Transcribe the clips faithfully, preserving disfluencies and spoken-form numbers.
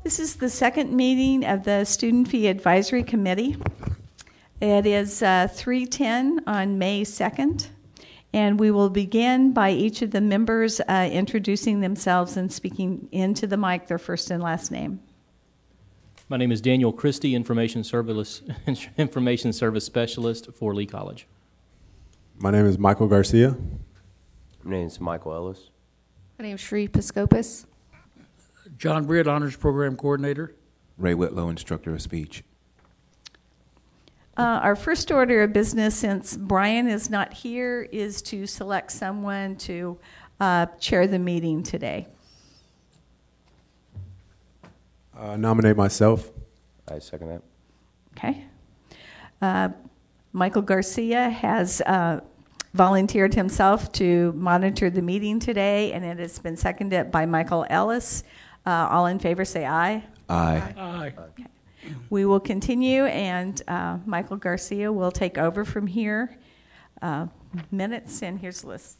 This is the second meeting of the Student Fee Advisory Committee. It is uh, three ten on May second, and we will begin by each of the members uh, introducing themselves and speaking into the mic their first and last name. My name is Daniel Christie, Information Service, Information Service Specialist for Lee College. My name is Michael Garcia. My name is Michael Ellis. My name is Shree Piscopus. John Britt, Honors Program Coordinator. Ray Whitlow, Instructor of Speech. Uh, our first order of business, since Brian is not here, is to select someone to uh, chair the meeting today. Uh, nominate myself. I second that. Okay. Uh, Michael Garcia has uh, volunteered himself to monitor the meeting today, and it has been seconded by Michael Ellis. Uh, all in favor say aye. Aye. Aye. Okay. We will continue, and uh, Michael Garcia will take over from here. Uh, minutes, and here's the list.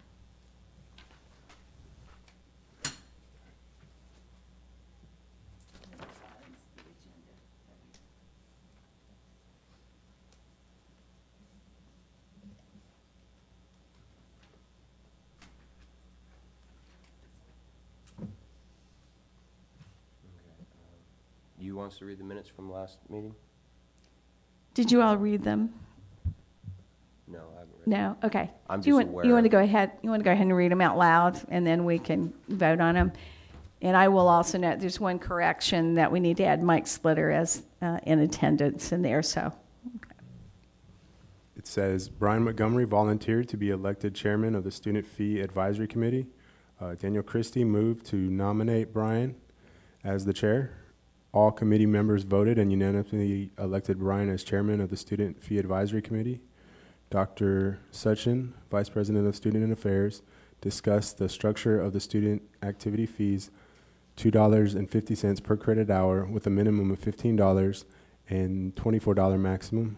You want us to read the minutes from last meeting? Did you all read them? No, I haven't read No? Okay. I'm Do you just want, aware you want to of- go ahead? You want to go ahead and read them out loud, and then we can vote on them. And I will also note there's one correction that we need to add Mike Splitter as uh, in attendance in there. So, okay. It says Brian Montgomery volunteered to be elected chairman of the Student Fee Advisory Committee. Uh, Daniel Christie moved to nominate Brian as the chair. All committee members voted and unanimously elected Brian as chairman of the Student Fee Advisory Committee. Doctor Suchin, Vice President of Student Affairs, discussed the structure of the student activity fees, two dollars and fifty cents per credit hour with a minimum of fifteen dollars and twenty-four dollars maximum.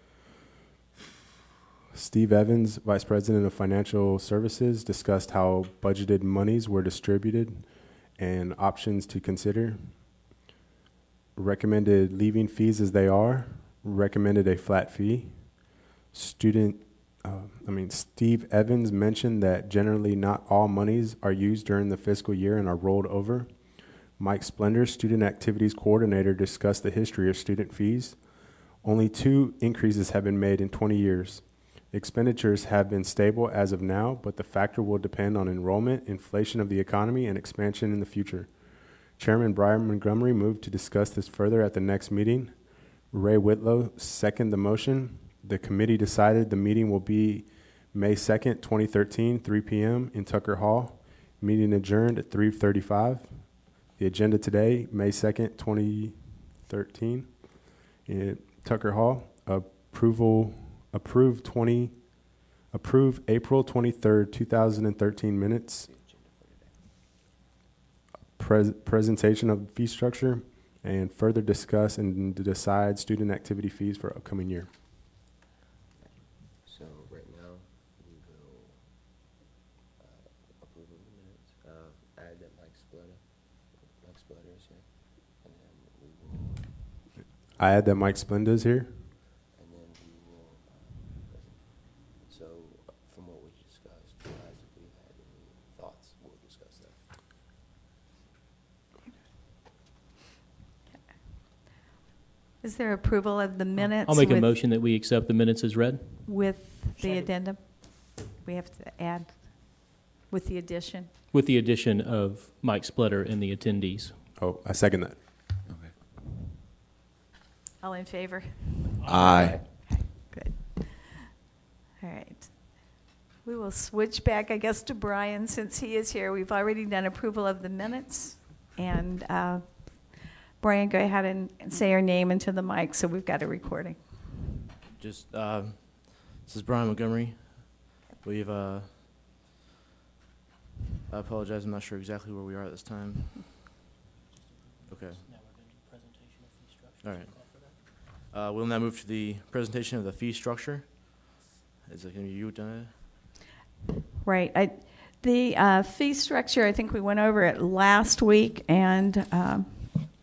Steve Evans, Vice President of Financial Services, discussed how budgeted monies were distributed and options to consider. Recommended leaving fees as they are, recommended a flat fee. Student, uh, I mean, Steve Evans mentioned that generally not all monies are used during the fiscal year and are rolled over. Mike Splender, Student Activities Coordinator, discussed the history of student fees. Only two increases have been made in twenty years. Expenditures have been stable as of now, but the factor will depend on enrollment, inflation of the economy, and expansion in the future. Chairman Brian Montgomery moved to discuss this further at the next meeting. Ray Whitlow seconded the motion. The committee decided the meeting will be May second, twenty thirteen, three p.m. in Tucker Hall. Meeting adjourned at three thirty-five. The agenda today, May second, twenty thirteen, in Tucker Hall. Approval, approve twenty, approve April twenty-third, two thousand thirteen minutes. Pres- presentation of fee structure, and further discuss and decide student activity fees for upcoming year. So right now, we will uh, approve of the minutes, uh, add that Mike Splitter, Mike Splitter is here, and then we will, I add that Mike Splenda is here. and then we will, uh, present. So uh, from what we discussed, guys, if we had any thoughts, we'll discuss that. Is there approval of the minutes? I'll make a with, motion that we accept the minutes as read. with the addendum. We have to add with the addition. With the addition of Mike Splitter and the attendees. Oh, I second that. Okay. All in favor? Aye. Good. All right. We will switch back, I guess, to Brian since he is here. We've already done approval of the minutes. And uh, Brian, go ahead and say your name into the mic so we've got a recording. Just, uh, this is Brian Montgomery. We've, uh, I apologize, I'm not sure exactly where we are at this time. Okay. Now we're going to do presentation of fee structure. All right. Uh, we'll now move to the presentation of the fee structure. Is it going to be you, Donna? Right. I, the uh, fee structure, I think we went over it last week, and um,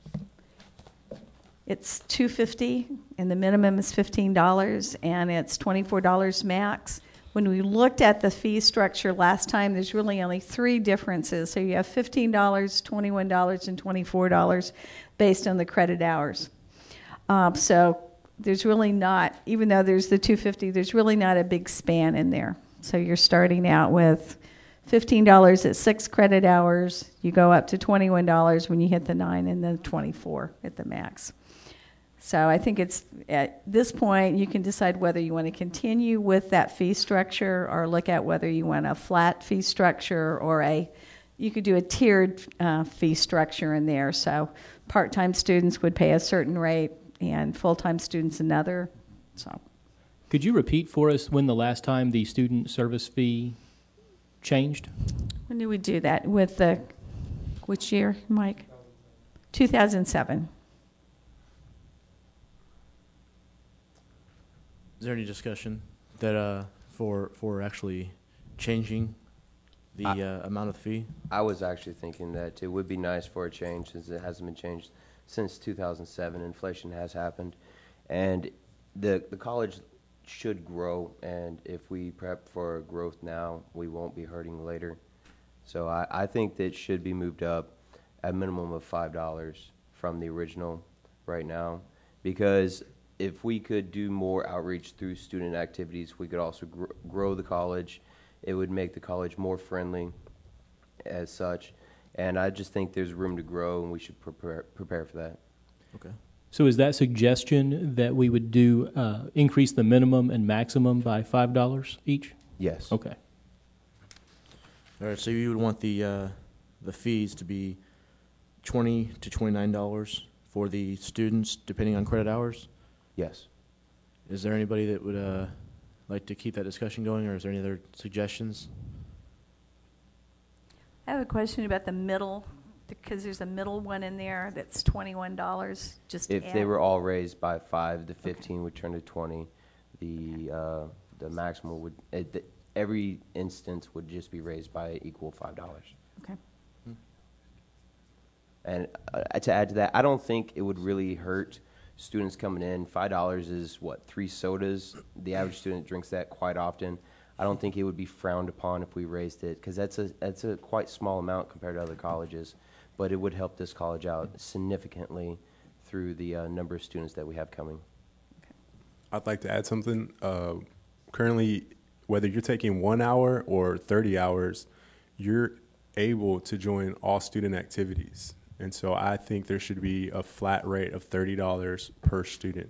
it's two fifty, and the minimum is fifteen dollars, and it's twenty-four dollars max. When we looked at the fee structure last time, there's really only three differences. So you have fifteen dollars, twenty-one dollars, and twenty-four dollars based on the credit hours. Um, so there's really not, even though there's the two fifty, there's really not a big span in there. So you're starting out with fifteen dollars at six credit hours. You go up to twenty-one dollars when you hit the nine, and then twenty-four at the max. So I think it's, at this point, you can decide whether you want to continue with that fee structure or look at whether you want a flat fee structure or a, you could do a tiered uh, fee structure in there. So part-time students would pay a certain rate and full-time students another. So, Could you repeat for us when the last time the student service fee changed? when did we do that? With the, which year, Mike? two thousand seven. Is there any discussion that uh, for for actually changing the I- uh, amount of the fee? I was actually thinking that it would be nice for a change since it hasn't been changed since two thousand seven. Inflation has happened, and the the college should grow. And if we prep for growth now, we won't be hurting later. So I, I think that it should be moved up a minimum of five dollars from the original right now, because if we could do more outreach through student activities, we could also gr- grow the college. It would make the college more friendly as such. And I just think there's room to grow, and we should prepare prepare for that. Okay. So is that suggestion that we would do, uh, increase the minimum and maximum by five dollars each? Yes. Okay. All right. So you would want the uh, the fees to be twenty to twenty nine dollars for the students, depending on credit hours. Yes. Is there anybody that would uh, like to keep that discussion going, or is there any other suggestions? I have a question about the middle, because there's a middle one in there that's twenty-one dollars. Just If they add- were all raised by five, the fifteen would turn to twenty. The uh, the maximum would uh, the, every instance would just be raised by equal five dollars. Okay. And uh, to add to that, I don't think it would really hurt students coming in. Five dollars is what, three sodas? The average student drinks that quite often. I don't think it would be frowned upon if we raised it, because that's a that's a quite small amount compared to other colleges. But it would help this college out significantly through the uh, number of students that we have coming. I'd like to add something. Uh, currently, whether you're taking one hour or thirty hours, you're able to join all student activities. And so I think there should be a flat rate of thirty dollars per student.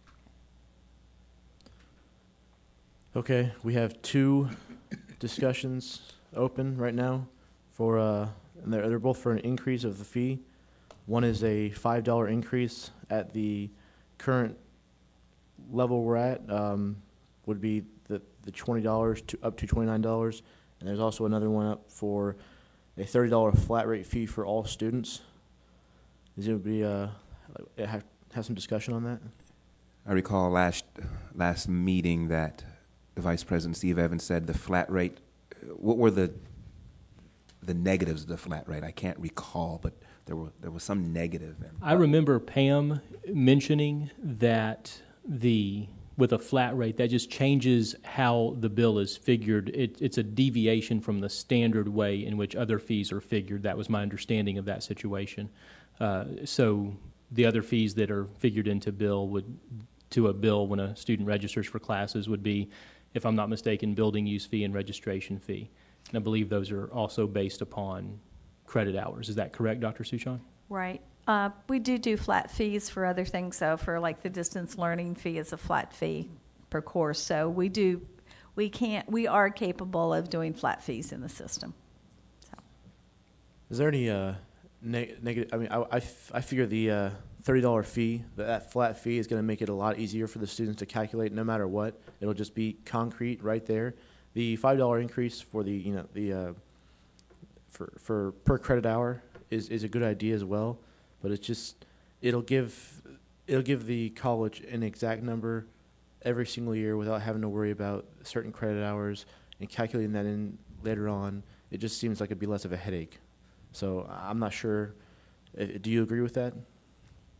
Okay, we have two discussions open right now for, uh, and they're, they're both for an increase of the fee. One is a five dollar increase at the current level we're at, um, would be the, the twenty dollars to up to twenty-nine dollars. And there's also another one up for a thirty dollar flat rate fee for all students. Is it be, uh, like, have, have some discussion on that? I recall last last meeting that the Vice President Steve Evans said the flat rate. What were the the negatives of the flat rate? I can't recall, but there were there was some negative. And I remember Pam mentioning that the with a flat rate, that just changes how the bill is figured. It, it's a deviation from the standard way in which other fees are figured. That was my understanding of that situation. Uh, so the other fees that are figured into bill would to a bill when a student registers for classes would be, if I'm not mistaken, building use fee and registration fee. And I believe those are also based upon credit hours. Is that correct, Doctor Suchan? Right. Uh, we do do flat fees for other things, though. For like the distance learning fee is a flat fee per course. So we do, we can't, we are capable of doing flat fees in the system. So. Is there any uh, neg- negative? I mean, I, I, f- I figure the uh, thirty dollar fee, that, that flat fee, is going to make it a lot easier for the students to calculate. No matter what, it'll just be concrete right there. The five dollar increase for the you know the uh, for for per credit hour is, is a good idea as well, but it's just it'll give it'll give the college an exact number every single year without having to worry about certain credit hours and calculating that in later on. It just seems like it'd be less of a headache. So I'm not sure. Uh, Do you agree with that?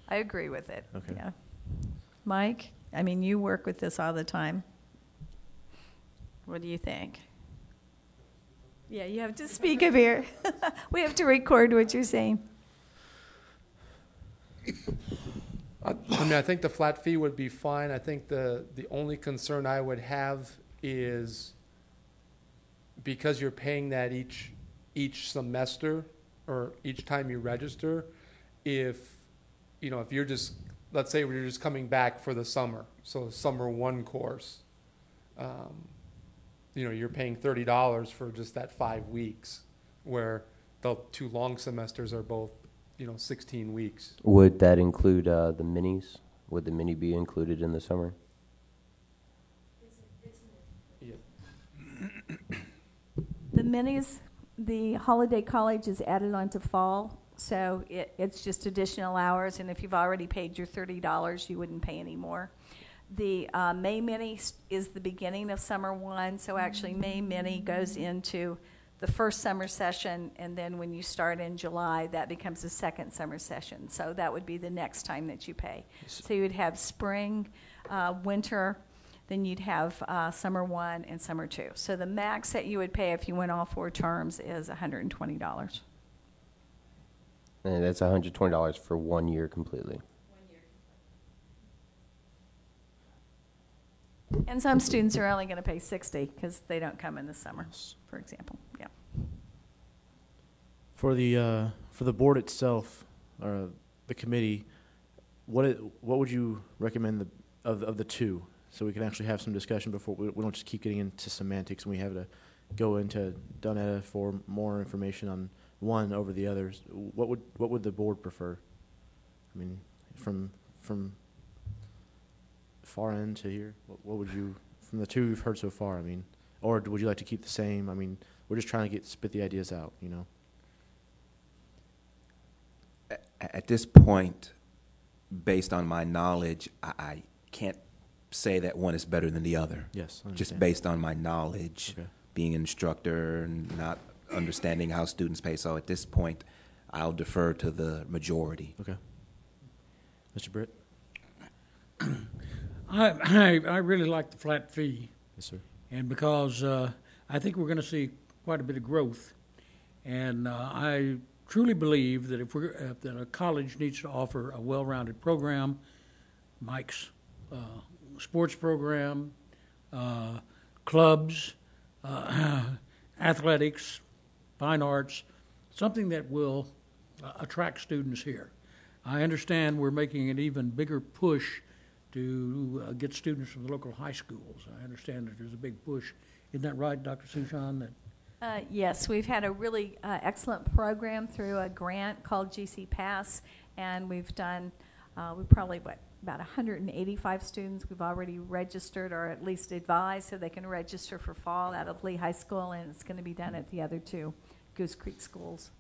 I agree with it. Okay. Yeah. Mike, I mean, you work with this all the time. What do you think? Yeah, you have to speak up here. We have to record what you're saying. I I mean, I think the flat fee would be fine. I think the, the only concern I would have is because you're paying that each, each semester or each time you register, if, you know, if you're just, let's say you're just coming back for the summer, so summer one course, um, you know, you're paying thirty dollars for just that five weeks, where the two long semesters are both, you know, sixteen weeks. Would that include uh, the minis? Would the mini be included in the summer? Yeah. The minis, the holiday college is added on to fall, so it, it's just additional hours, and if you've already paid your thirty dollars, you wouldn't pay any more. The uh, May Mini s- is the beginning of summer one, so actually May Mini goes into the first summer session, and then when you start in July, that becomes the second summer session. So that would be the next time that you pay. So you would have spring, uh, winter, then you'd have uh, summer one and summer two. So the max that you would pay if you went all four terms is one hundred twenty dollars. And that's one hundred twenty dollars for one year completely. And some students are only going to pay sixty because they don't come in the summer, for example. Yeah. For the uh, for the board itself, or the committee, what it, what would you recommend the, of of the two, so we can actually have some discussion before we, we don't just keep getting into semantics and we have to go into Donetta for more information on one over the others. What would what would the board prefer? I mean, from from far end to here, what, what would you, from the two you've heard so far? I mean, or would you like to keep the same? I mean, we're just trying to get spit the ideas out, you know. At this point, based on my knowledge, I, I can't say that one is better than the other. Yes, I Just understand. based on my knowledge, Okay. being an instructor and not understanding how students pay. So at this point, I'll defer to the majority. Okay. Mister Britt? I, I, I really like the flat fee, Yes, sir. and because uh, I think we're going to see quite a bit of growth, and uh, I truly believe that if we're if that a college needs to offer a well-rounded program, Mike's uh, sports program, uh, clubs, uh, athletics, fine arts, something that will uh, attract students here. I understand we're making an even bigger push to uh, get students from the local high schools. I understand that there's a big push. Isn't that right, Doctor Sushan? That Uh, yes, we've had a really uh, excellent program through a grant called G C Pass, and we've done, uh, we probably, what, about one hundred eighty-five students we've already registered or at least advised so they can register for fall out of Lee High School, and it's going to be done at the other two Goose Creek schools.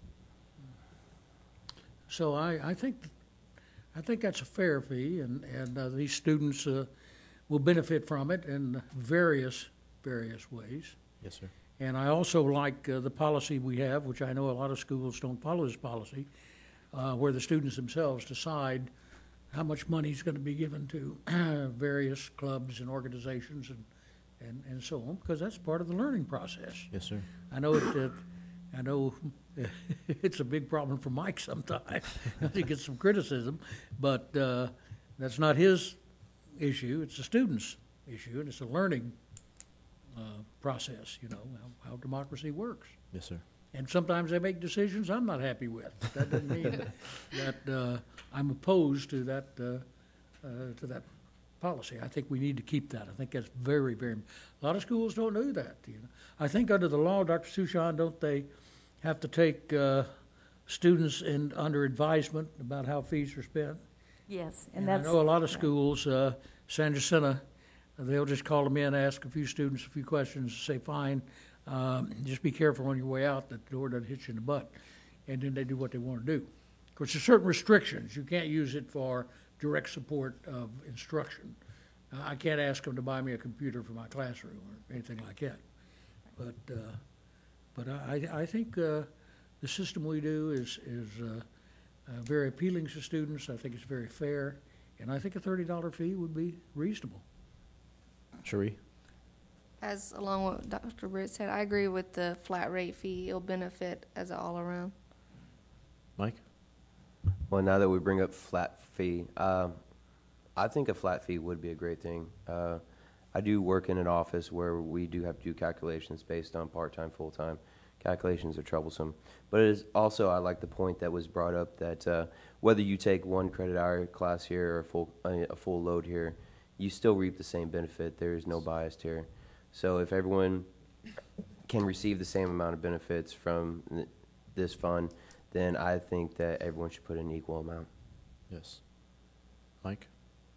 So I, I think I think that's a fair fee, and, and uh, these students uh, will benefit from it in various, various ways. Yes, sir. And I also like uh, the policy we have, which I know a lot of schools don't follow this policy, uh, where the students themselves decide how much money is going to be given to various clubs and organizations and, and, and so on, because that's part of the learning process. Yes, sir. I know it, uh, I know it's a big problem for Mike sometimes. He gets some criticism, but uh, that's not his issue. It's the student's issue, and it's a learning uh, process, you know, how, how democracy works. Yes, sir. And sometimes they make decisions I'm not happy with. That doesn't mean that uh, I'm opposed to that uh, uh, to that policy. I think we need to keep that. I think that's very, very. A lot of schools don't do that. You know, I think under the law, Doctor Sushan, don't they have to take uh, students in under advisement about how fees are spent? Yes, and, And that's. I know a lot of yeah. schools, uh, San Jacinto, they'll just call them in, ask a few students a few questions, say, fine, um, just be careful on your way out that the door doesn't hit you in the butt. And then they do what they want to do. Of course, there's certain restrictions. You can't use it for direct support of instruction. Uh, I can't ask them to buy me a computer for my classroom or anything like that. But uh, but I, I think uh, the system we do is, is uh, uh, very appealing to students. I think it's very fair, and I think a thirty dollar fee would be reasonable. Cherie? As along with what Doctor Britt said, I agree with the flat rate fee. It'll benefit as an all-around. Mike? Well, now that we bring up flat fee, um, I think a flat fee would be a great thing. Uh, I do work in an office where we do have to do calculations based on part-time, full-time. Calculations are troublesome. But it is also, I like the point that was brought up that uh, whether you take one credit hour class here or a full, uh, a full load here, you still reap the same benefit. There is no bias here. So if everyone can receive the same amount of benefits from th- this fund, then I think that everyone should put in an equal amount. Yes. Mike?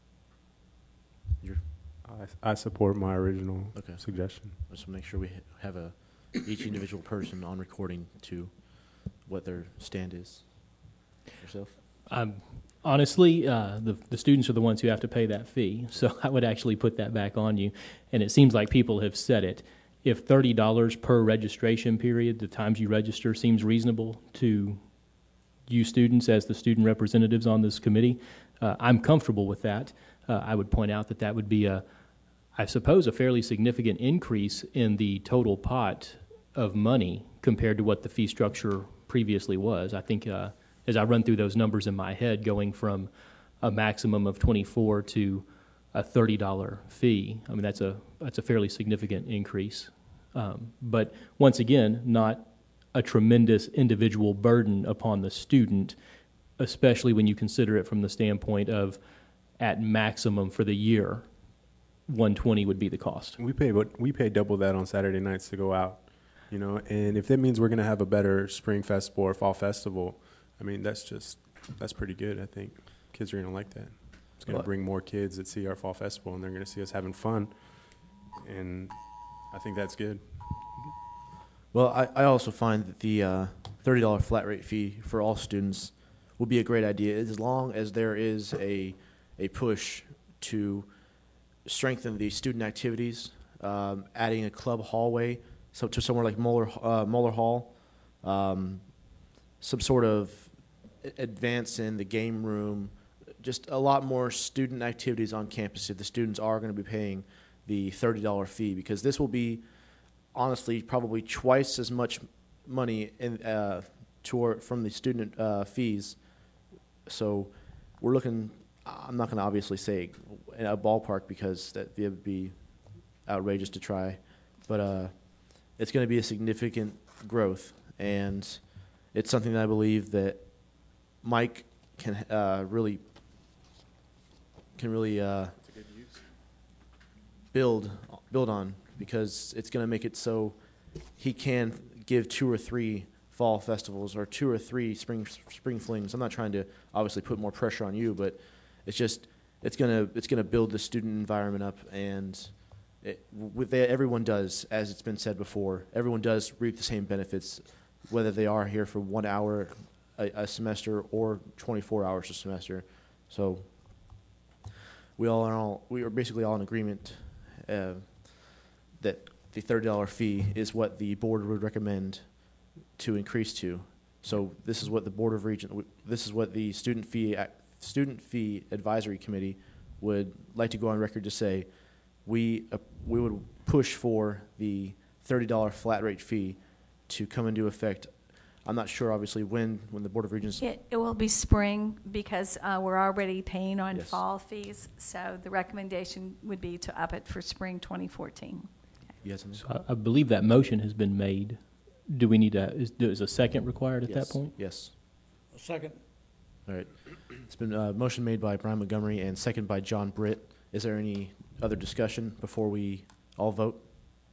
You're, I, I support my original Okay. suggestion. I just want to make sure we ha- have a each individual person on recording to what their stand is. Yourself? Um, honestly, uh, the, the students are the ones who have to pay that fee, so I would actually put that back on you. And it seems like people have said it. If thirty dollars per registration period, the times you register, seems reasonable to you students as the student representatives on this committee, uh, I'm comfortable with that. Uh, I would point out that that would be, a, I suppose, a fairly significant increase in the total pot of money compared to what the fee structure previously was. I think uh, as I run through those numbers in my head, going from a maximum of twenty-four to a thirty dollar fee, I mean, that's a that's a fairly significant increase. Um, but once again, not a tremendous individual burden upon the student, especially when you consider it from the standpoint of at maximum for the year, one hundred twenty would be the cost. We pay what we pay double that on Saturday nights to go out, you know. And if that means we're going to have a better spring festival or fall festival, I mean, that's just that's pretty good. I think kids are going to like that. It's going to bring more kids that see our fall festival, and they're going to see us having fun. And I think that's good. Well, I, I also find that the uh, thirty dollar flat rate fee for all students would be a great idea as long as there is a a push to strengthen the student activities, um, adding a club hallway so to somewhere like Moeller, uh, Moeller Hall, um, some sort of advance in the game room, just a lot more student activities on campus if the students are going to be paying the thirty dollar fee, because this will be honestly probably twice as much money in, uh, toward, from the student uh, fees. So we're looking, I'm not going to obviously say in a ballpark because that it would be outrageous to try, but uh, it's going to be a significant growth, and it's something that I believe that Mike can uh, really can really uh, build build on, because it's going to make it so he can give two or three fall festivals or two or three spring spring flings. I'm not trying to obviously put more pressure on you, but it's just it's gonna it's gonna build the student environment up, and it, with the, everyone does, as it's been said before, everyone does reap the same benefits, whether they are here for one hour a, a semester or twenty-four hours a semester. So we all are all we are basically all in agreement uh, that the thirty dollar fee is what the board would recommend to increase to. So this is what the Board of Regents, this is what the student fee student fee advisory committee would like to go on record to say. We uh, we would push for the thirty dollar flat rate fee to come into effect. I'm not sure, obviously, when when the Board of Regents. It, it will be spring, because uh, we're already paying on Yes. fall fees. So the recommendation would be to up it for spring twenty fourteen. You have something? So I, I believe that motion has been made. Do we need to, is, is a second required at Yes. that point? Yes. A second. All right. It's been a motion made by Brian Montgomery and second by John Britt. Is there any other discussion before we all vote?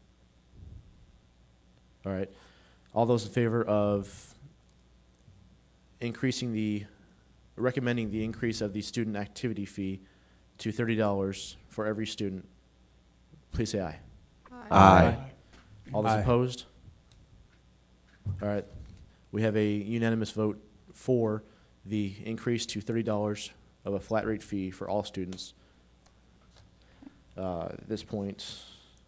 All right. All those in favor of increasing the, recommending the increase of the student activity fee to thirty dollars for every student, please say aye. Aye. All those Aye. opposed? All right. We have a unanimous vote for the increase to thirty dollars of a flat rate fee for all students. Uh, at this point, is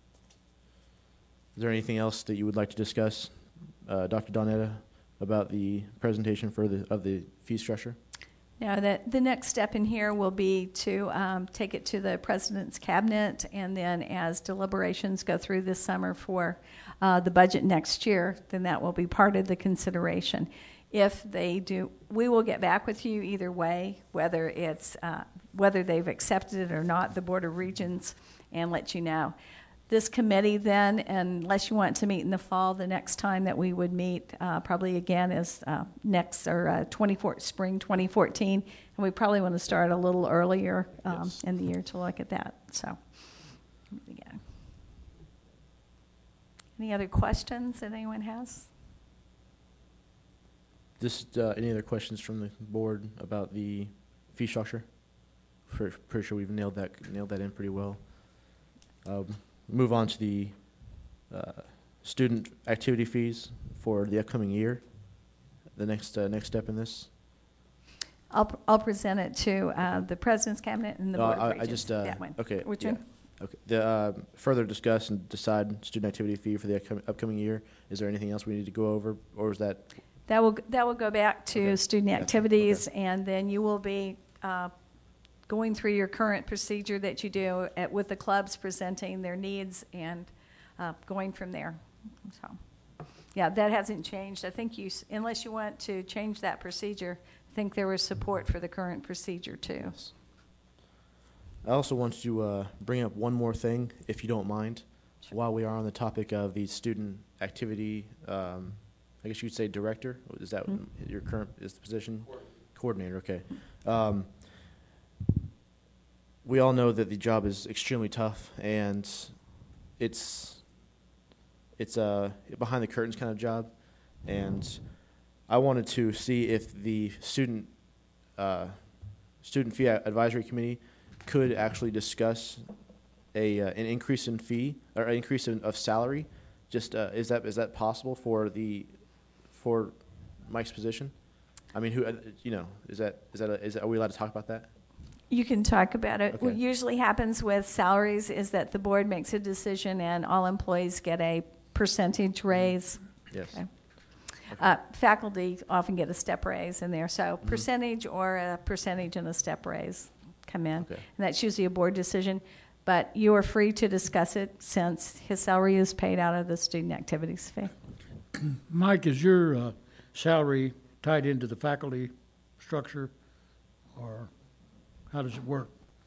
there anything else that you would like to discuss, uh, Doctor Donetta, about the presentation for the of the fee structure? Now, that the next step in here will be to um, take it to the president's cabinet, and then as deliberations go through this summer for uh, the budget next year, then that will be part of the consideration. If they do, we will get back with you either way, whether it's uh, whether they've accepted it or not, the Board of Regents, and let you know. This committee then, unless you want to meet in the fall, the next time that we would meet uh, probably again is uh, next or uh, twenty-four, spring twenty fourteen, and we probably want to start a little earlier um, Yes. in the year to look at that. So, yeah. Any other questions that anyone has? Just uh, any other questions from the board about the fee structure? For, pretty sure we've nailed that nailed that in pretty well. Um, move on to the uh, student activity fees for the upcoming year. The next uh, next step in this. I'll I'll present it to uh, the president's cabinet and the Uh, board of I, regents. I just uh, that one. okay. Which yeah. one? Okay. The uh, further discuss and decide student activity fee for the upcoming, upcoming year. Is there anything else we need to go over, or is that? That will that will go back to Okay. student Gotcha. activities, and then you will be uh, going through your current procedure that you do at, with the clubs presenting their needs and uh, going from there. So, yeah, that hasn't changed. I think you, s- unless you want to change that procedure, I think there was support for the current procedure too. Yes. I also want to uh, bring up one more thing, if you don't mind, while we are on the topic of the student activity. Um, I guess you'd say director. Is that Mhm. your current is the position? Coordinator. Okay. Um, we all know that the job is extremely tough, and it's it's a behind the curtains kind of job, and I wanted to see if the student uh, student fee advisory committee could actually discuss a uh, an increase in fee or an increase in, of salary. Just uh, is that is that possible for the for Mike's position? I mean, who uh, you know is that is that a, is that, are we allowed to talk about that? You can talk about it. What Okay. usually happens with salaries is that the board makes a decision and all employees get a percentage raise. Yes. Okay. Uh, faculty often get a step raise in there, so Mm-hmm. percentage or a percentage and a step raise come in. Okay. And that's usually a board decision, but you are free to discuss it since his salary is paid out of the student activities fee. Mike, is your uh, salary tied into the faculty structure, or how does it work?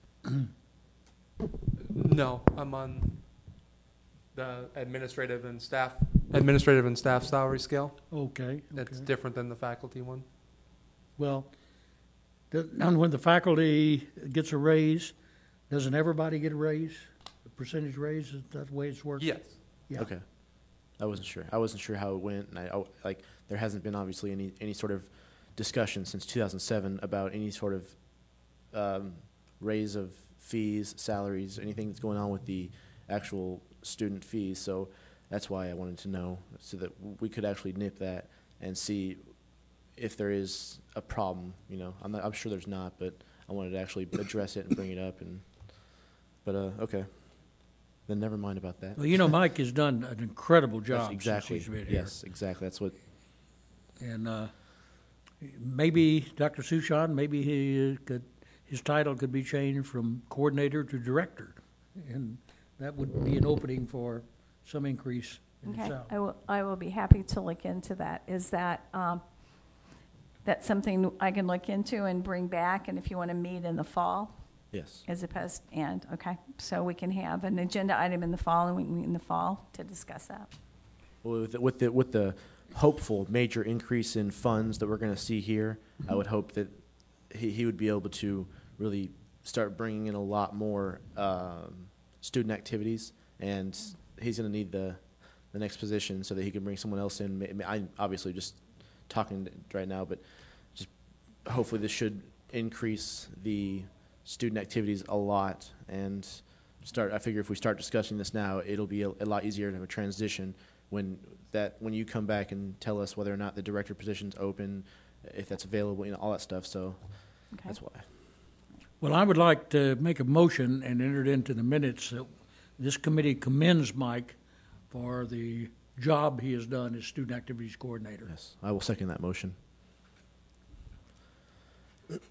No, I'm on the administrative and staff, administrative and staff salary scale. Okay. That's okay. different than the faculty one. Well, th- and when the faculty gets a raise, doesn't everybody get a raise? A percentage raise, is that the way it's worked? Yes. Yeah. Okay. I wasn't sure. I wasn't sure how it went, and I, I like there hasn't been obviously any any sort of discussion since two thousand seven about any sort of um, raise of fees, salaries, anything that's going on with the actual student fees. So that's why I wanted to know, so that we could actually nip that and see if there is a problem. You know, I'm not, I'm sure there's not, but I wanted to actually address it and bring it up. And but uh, okay, then never mind about that. Well, you know, Mike has done an incredible That's job exactly. since he's been here. Yes, exactly. That's what. And uh, maybe Doctor Sushan, maybe he could, his title could be changed from coordinator to director, and that would be an opening for some increase in his Okay, salary. I will, I will be happy to look into that. Is that, um, that's something I can look into and bring back, and if you want to meet in the fall, Yes. as opposed, and, okay, so we can have an agenda item in the fall, and we can meet in the fall to discuss that. Well, with the, with the with the hopeful major increase in funds that we're going to see here, I would hope that he, he would be able to really start bringing in a lot more um, student activities, and he's going to need the the next position so that he can bring someone else in. Ma- ma- I'm obviously just talking right now, but just hopefully this should increase the student activities a lot, and start. I figure if we start discussing this now, it'll be a, a lot easier to have a transition when that when you come back and tell us whether or not the director position's open, if that's available, you know, all that stuff. So Okay. that's why. Well, I would like to make a motion and enter it into the minutes that this committee commends Mike for the job he has done as student activities coordinator. Yes, I will second that motion.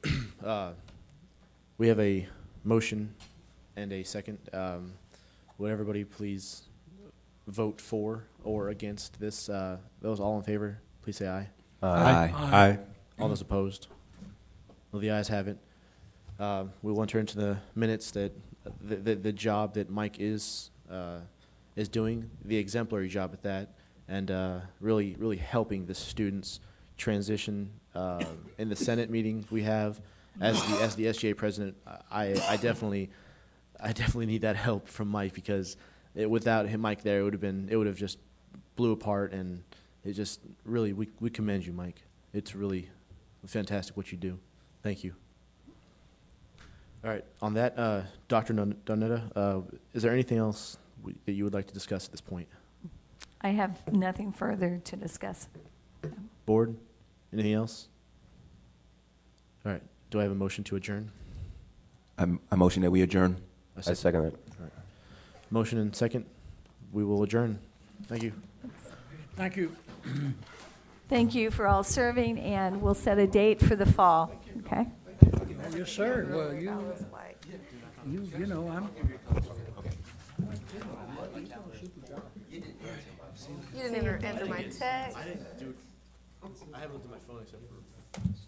uh, we have a motion and a second. Um, would everybody please vote for or against this? Uh, those all in favor, please say aye. Aye. Aye. All those opposed? Well, the ayes have it. Uh, we will enter into the minutes that the, the, the job that Mike is uh, is doing, the exemplary job at that, and uh, really, really helping the students transition. Uh, in the Senate meetings we have, as the as the S G A president, I, I definitely, I definitely need that help from Mike, because it, without him, Mike, there, it would have been, it would have just blew apart, and it just really, we we commend you, Mike. It's really fantastic what you do. Thank you. All right. On that, uh, Doctor Donetta, uh, is there anything else we, that you would like to discuss at this point? I have nothing further to discuss. Board, anything else? All right. Do I have a motion to adjourn? I'm, I motion that we adjourn. A I second that. Motion and second. We will adjourn. Thank you. Thank you. Thank you for all serving, and we'll set a date for the fall. Okay? Yes, sir. Well, you, you, you know, I'm. You didn't enter, enter my text. I didn't do it. I haven't looked at my phone except for.